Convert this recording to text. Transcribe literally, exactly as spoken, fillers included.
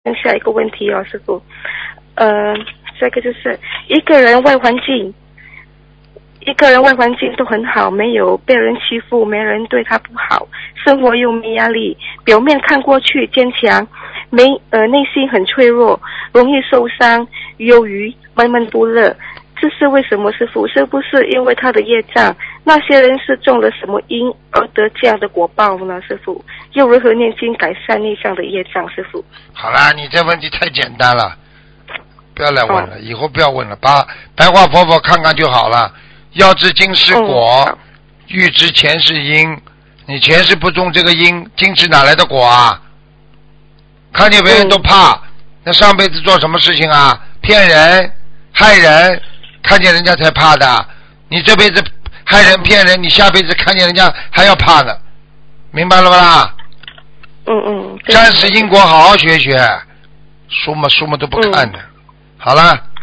下一个问题哦，师傅。呃，这个就是一个人外环境，一个人外环境都很好，没有被人欺负，没人对他不好，生活又没压力，表面看过去坚强，没呃内心很脆弱，容易受伤，忧郁，闷闷不乐。这是为什么，师傅？是不是因为他的业障？那些人是中了什么因而得这样的果报呢？师傅，又如何念经改善内向的业障？师傅， 好啦，你这问题太简单了，不要来问了，哦、以后不要问了，把白话佛佛看看就好了。要知今世果，嗯、欲知前世因。你前世不种这个因，今世哪来的果啊？看见别人都怕，嗯、那上辈子做什么事情啊？骗人、害人，看见人家才怕的。你这辈子害人骗人，你下辈子看见人家还要怕呢，明白了吧啦？ 嗯嗯。 战士因果好好学学，书嘛书嘛都不看的。嗯、好了。